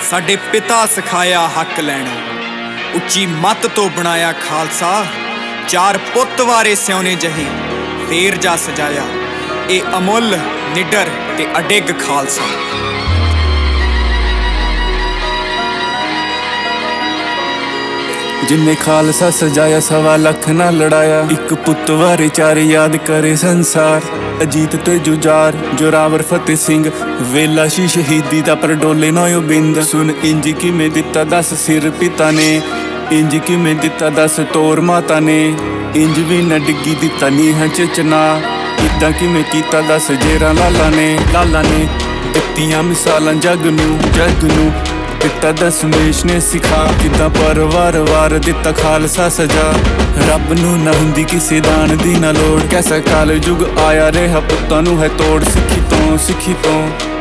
साडे पिता सिखाया हक लैना, उच्ची मत तो बनाया खालसा। चार पुत वारे सियाने जही फेर जा सजाया, ए अमुल निडर ते अडिग खालसा। जिन्ने खालसा सजाया सवा लख ना लड़ाया, एक पुत वारे चार याद करे संसार। अजीत ते जुजार जोरावर फतेह सिंह, वेला शी शहीदी दा पर डोले ना यो बिंद। सुन इंज किवें दिता दस सिर पिता ने, इंज किवें दिता दस तोर माता ने। इंज भी न डिग्गी दिता नीह च चना, इदां किवें कीता दस जेरा लाला ने। लाला ने दित्तियां मिसालां जग नूं दिता दशमेश ने सिखा, किदां पर वार दिता खालसा सजा। रब नूं ना हुंदी किसे दान दी ना लोड़, कैसा काल युग आया रेहा पुत्तां नूं है तोड़। सिक्खी तो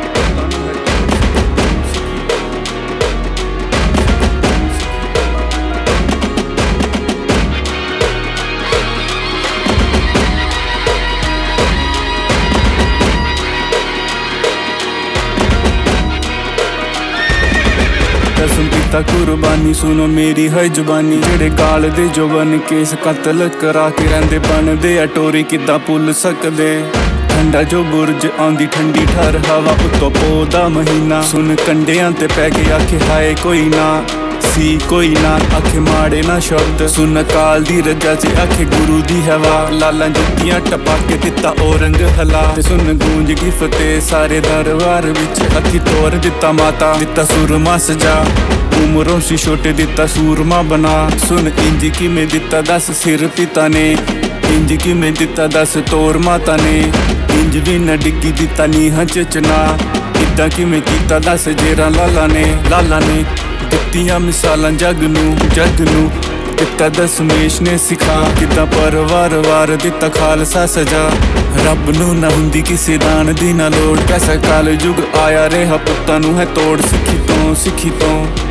कसम पिता कुर्बानी, सुनो मेरी है जुबानी। जेड़े गाल दे जोबन केस कतल करा के रहिंदे बनदे आ टोरी, किदां भुल सकदे। ठंडा जो बुरज आंदी ठंडी ठर हवा, उत्तों पो दा महीना। सुन कंडियां ते पै के आखे हाय कोई ना सी, कोई ना आखे माड़े ना शब्द। सुन काल दी रजा च आखे गुरु दी हवा, लाला जुत्तियां टपा के दिता औरंग हला। ते सुन गूंज की फतेह सारे दरबार विच, हथी तोर दिता माता दिता सुरमा सजा। उमरों सी छोटे दिता सूरमा बना, सुन इंज किवें दिता दस सिर पिता ने। इंज किवें दिता दस तोर माता ने, इंज भी न डिग्गी दिता नीह च चना। इदां किवें कीता दस जेरा लाला ने। लाला ने दित्तियां मिसालां जग नूं दिता दशमेश ने सिखा, किदां पर वार दिता खालसा सजा। रब नूं ना हुंदी किसे दान दी ना लोड़, कैसा काल युग आया रेहा पुत्तां नूं है तोड़। सिक्खी तो